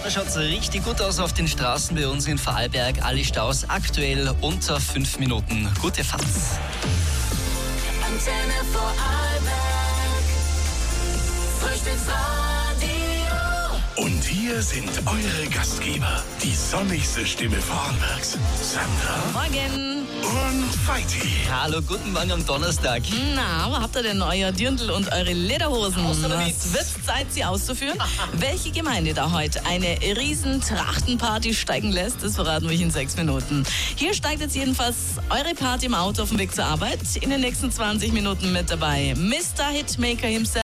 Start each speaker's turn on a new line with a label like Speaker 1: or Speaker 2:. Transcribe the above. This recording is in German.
Speaker 1: Da schaut's richtig gut aus auf den Straßen bei uns in Vorarlberg. Alle Staus aktuell unter 5 Minuten. Gute Fahrt.
Speaker 2: Antenne Vorarlberg, Frühstücksradio.
Speaker 3: Und hier sind eure Gastgeber, die sonnigste Stimme Vorarlbergs, Sandra
Speaker 4: Morgen.
Speaker 3: und Vaiti.
Speaker 1: Hallo, guten Morgen am Donnerstag.
Speaker 4: Na, aber habt ihr denn euer Dirndl und eure Lederhosen?
Speaker 1: Aus oder mit?
Speaker 4: Es wird Zeit, sie auszuführen. Welche Gemeinde da heute eine riesen Trachtenparty steigen lässt, das verraten wir euch in 6 Minuten. Hier steigt jetzt jedenfalls eure Party im Auto auf dem Weg zur Arbeit. In den nächsten 20 Minuten mit dabei Mr. Hitmaker himself.